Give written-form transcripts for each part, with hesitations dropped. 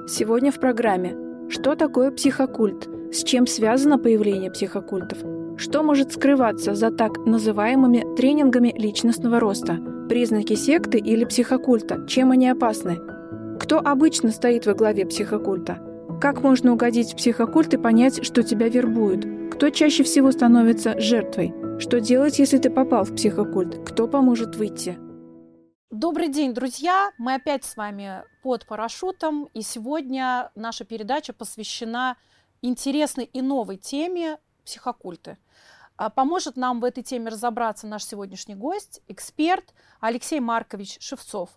Сегодня в программе: что такое психокульт, с чем связано появление психокультов, что может скрываться за так называемыми тренингами личностного роста, признаки секты или психокульта, чем они опасны, кто обычно стоит во главе психокульта, как можно угодить в психокульт и понять, что тебя вербуют, кто чаще всего становится жертвой, что делать, если ты попал в психокульт, кто поможет выйти. Добрый день, друзья! Мы опять с вами под парашютом, и сегодня наша передача посвящена интересной и новой теме психокульты. Поможет нам в этой теме разобраться наш сегодняшний гость, эксперт Алексей Маркович Шевцов.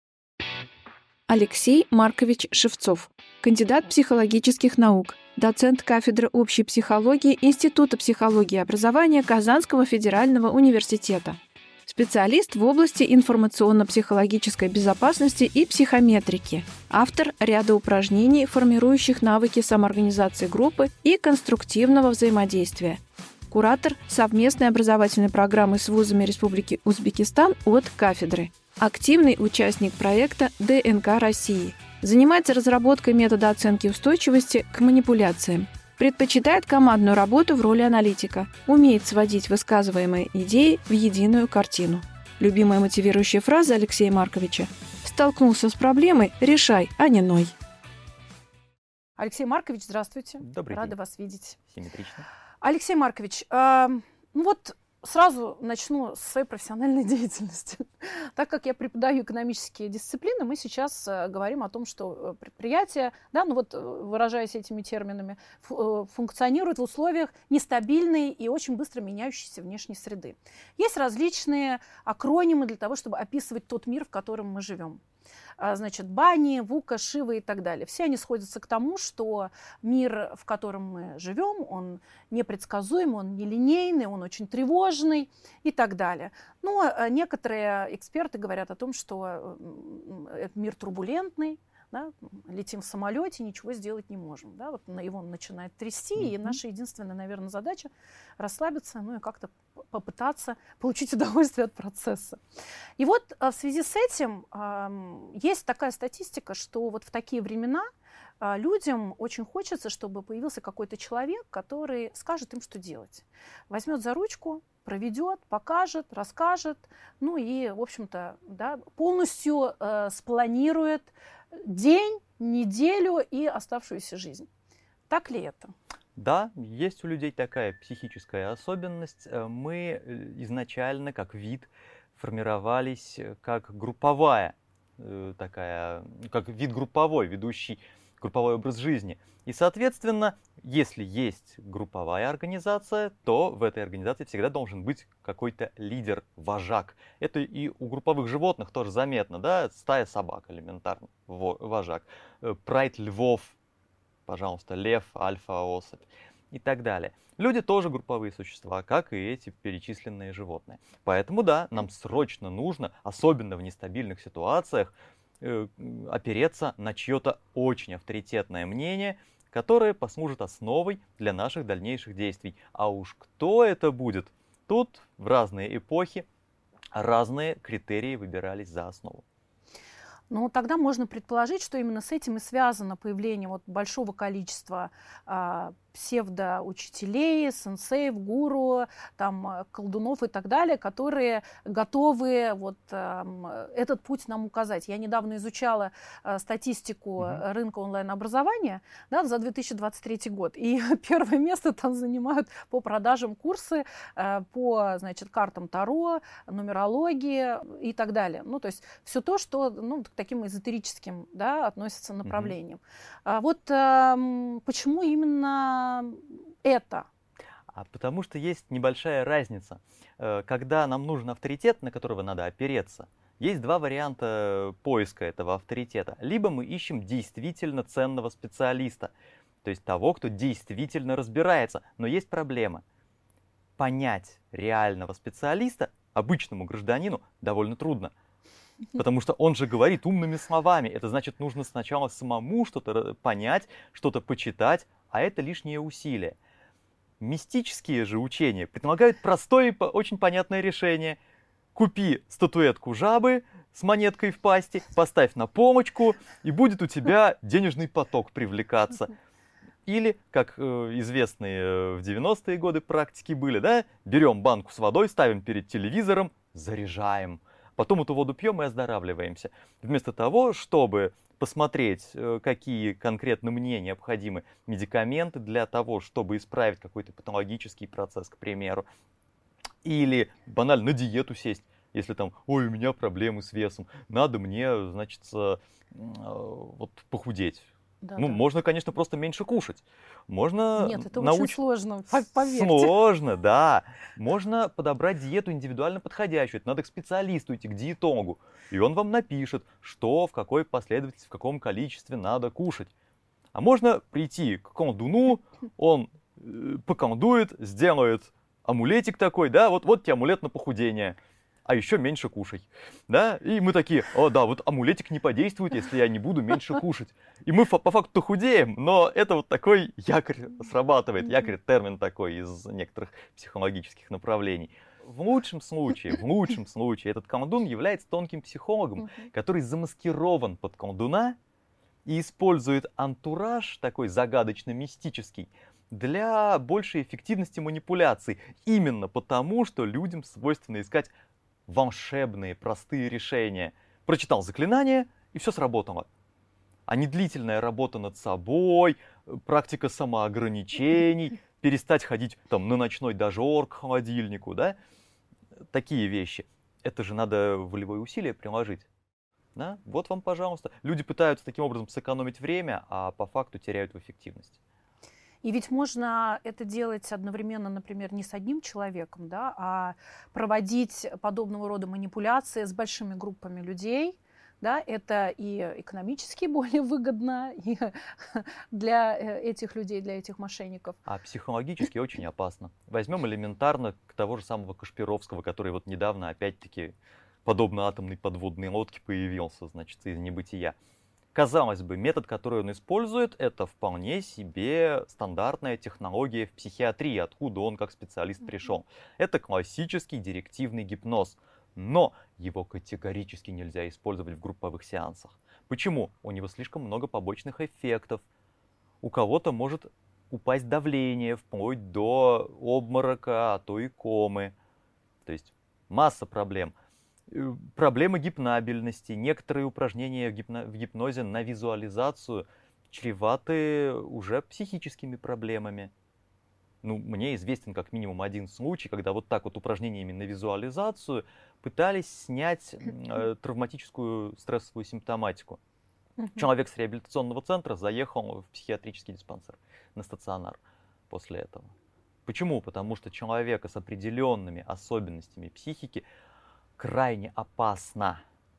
Алексей Маркович Шевцов, кандидат психологических наук, доцент кафедры общей психологии Института психологии и образования Казанского федерального университета. Специалист в области информационно-психологической безопасности и психометрики. Автор ряда упражнений, формирующих навыки самоорганизации группы и конструктивного взаимодействия. Куратор совместной образовательной программы с вузами Республики Узбекистан от кафедры. Активный участник проекта ДНК России. Занимается разработкой метода оценки устойчивости к манипуляциям. Предпочитает командную работу в роли аналитика. Умеет сводить высказываемые идеи в единую картину. Любимая мотивирующая фраза Алексея Марковича: «Столкнулся с проблемой, решай, а не ной». Алексей Маркович, здравствуйте. Добрый Рада день. вас видеть. Симметрично. Алексей Маркович, сразу начну с своей профессиональной деятельности. Так как я преподаю экономические дисциплины, мы сейчас говорим о том, что предприятия, выражаясь этими терминами, функционируют в условиях нестабильной и очень быстро меняющейся внешней среды. Есть различные акронимы для того, чтобы описывать тот мир, в котором мы живем. Значит, Бани, Вука, Шива и так далее. Все они сходятся к тому, что мир, в котором мы живем, он непредсказуемый, он нелинейный, он очень тревожный и так далее. Но некоторые эксперты говорят о том, что этот мир турбулентный. Да, летим в самолете, ничего сделать не можем. Да, вот его начинает трясти, и наша единственная, наверное, задача расслабиться, и как-то попытаться получить удовольствие от процесса. И вот в связи с этим есть такая статистика, что вот в такие времена людям очень хочется, чтобы появился какой-то человек, который скажет им, что делать. Возьмет за ручку, проведет, покажет, расскажет, и, в общем-то, полностью спланирует день, неделю и оставшуюся жизнь. Так ли это? Да, есть у людей такая психическая особенность. Мы изначально, как вид, формировались как групповая, как вид групповой, ведущий групповой образ жизни. И, соответственно, если есть групповая организация, то в этой организации всегда должен быть какой-то лидер, вожак. Это и у групповых животных тоже заметно, да? Стая собак элементарно, вожак. Прайд львов, пожалуйста, лев, альфа-особь и так далее. Люди тоже групповые существа, как и эти перечисленные животные. Поэтому да, нам срочно нужно, особенно в нестабильных ситуациях, опереться на чье-то очень авторитетное мнение, которое послужит основой для наших дальнейших действий. А уж кто это будет, тут в разные эпохи разные критерии выбирались за основу. Тогда можно предположить, что именно с этим и связано появление большого количества псевдоучителей, сенсеев, гуру, колдунов и так далее, которые готовы этот путь нам указать. Я недавно изучала статистику рынка онлайн-образования за 2023 год, и первое место там занимают по продажам курсы по картам Таро, нумерологии и так далее. То есть все то, что к таким эзотерическим относится направлениям. Почему именно это? Потому что есть небольшая разница. Когда нам нужен авторитет, на которого надо опереться, есть два варианта поиска этого авторитета. Либо мы ищем действительно ценного специалиста, то есть того, кто действительно разбирается. Но есть проблема. Понять реального специалиста обычному гражданину довольно трудно. Потому что он же говорит умными словами. Это значит, нужно сначала самому что-то понять, что-то почитать, а это лишнее усилие. Мистические же учения предполагают простое и очень понятное решение. Купи статуэтку жабы, с монеткой в пасти, поставь на помочку, и будет у тебя денежный поток привлекаться. Или, как известные в 90-е годы практики были, да, берем банку с водой, ставим перед телевизором, заряжаем. Потом эту воду пьем и оздоравливаемся. Вместо того, чтобы посмотреть, какие конкретно мне необходимы медикаменты для того, чтобы исправить какой-то патологический процесс, к примеру. Или банально на диету сесть, если там, ой, у меня проблемы с весом, надо мне, значит, вот похудеть. Да, Ну, да. можно, конечно, просто меньше кушать. Можно Нет, это очень сложно, поверьте. Сложно, да. Можно подобрать диету индивидуально подходящую. Это надо к специалисту идти, к диетологу. И он вам напишет, что, в какой последовательности, в каком количестве надо кушать. А можно прийти к колдуну, он поколдует, сделает амулетик такой, да, вот тебе амулет на похудение. А еще меньше кушай, да? И мы такие, о да, вот амулетик не подействует, если я не буду меньше кушать. И мы по факту худеем, но это вот такой якорь срабатывает. Якорь — термин такой из некоторых психологических направлений. В лучшем случае этот колдун является тонким психологом, который замаскирован под колдуна и использует антураж такой загадочно-мистический для большей эффективности манипуляций. Именно потому, что людям свойственно искать волшебные, простые решения. Прочитал заклинание, и все сработало. А не длительная работа над собой, практика самоограничений, перестать ходить там, на ночной дожор к холодильнику, да? Такие вещи. Это же надо волевое усилие приложить. Да? Вот вам, пожалуйста. Люди пытаются таким образом сэкономить время, а по факту теряют в эффективности. И ведь можно это делать одновременно, например, не с одним человеком, да, а проводить подобного рода манипуляции с большими группами людей. Да, это и экономически более выгодно и для этих людей, для этих мошенников. А психологически очень опасно. Возьмем элементарно того же самого Кашпировского, который вот недавно опять-таки подобно атомной подводной лодке появился, значит, из небытия. Казалось бы, метод, который он использует, это вполне себе стандартная технология в психиатрии, откуда он как специалист пришел. Это классический директивный гипноз. Но его категорически нельзя использовать в групповых сеансах. Почему? У него слишком много побочных эффектов. У кого-то может упасть давление вплоть до обморока, а то и комы. То есть масса проблем. Проблемы гипнабельности. Некоторые упражнения в гипнозе на визуализацию чреваты уже психическими проблемами. Ну, мне известен как минимум один случай, когда вот так вот упражнениями на визуализацию пытались снять травматическую стрессовую симптоматику. Человек с реабилитационного центра заехал в психиатрический диспансер, на стационар после этого. Почему? Потому что человека с определенными особенностями психики крайне опасно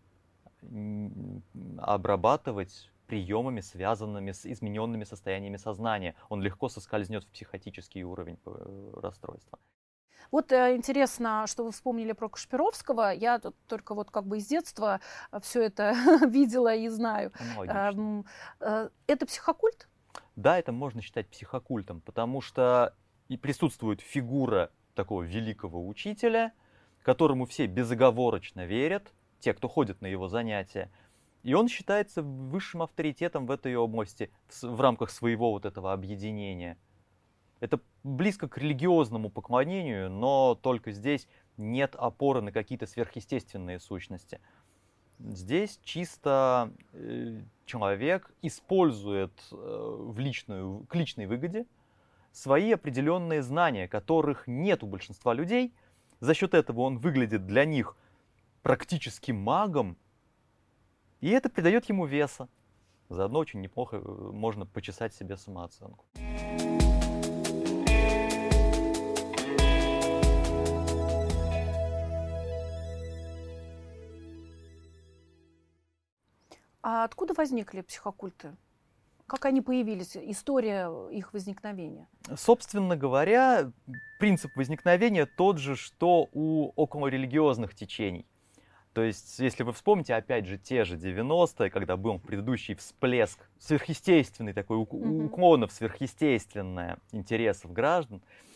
обрабатывать приемами, связанными с измененными состояниями сознания. Он легко соскользнет в психотический уровень расстройства. Вот интересно, что вы вспомнили про Кашпировского. Я тут только вот как бы из детства все это видела и знаю. Это психокульт? Да, это можно считать психокультом, потому что и присутствует фигура такого великого учителя, которому все безоговорочно верят, те, кто ходит на его занятия. И он считается высшим авторитетом в этой области в рамках своего вот этого объединения. Это близко к религиозному поклонению, но только здесь нет опоры на какие-то сверхъестественные сущности. Здесь чисто человек использует к личной выгоде свои определенные знания, которых нет у большинства людей. За счет этого он выглядит для них практически магом, и это придает ему веса. Заодно очень неплохо можно почесать себе самооценку. А откуда возникли психокульты? Как они появились? История их возникновения? Собственно говоря, принцип возникновения тот же, что у околорелигиозных течений. То есть, если вы вспомните, опять же, те же 90-е, когда был предыдущий всплеск сверхъестественный, такой уклонов сверхъестественное интересов граждан,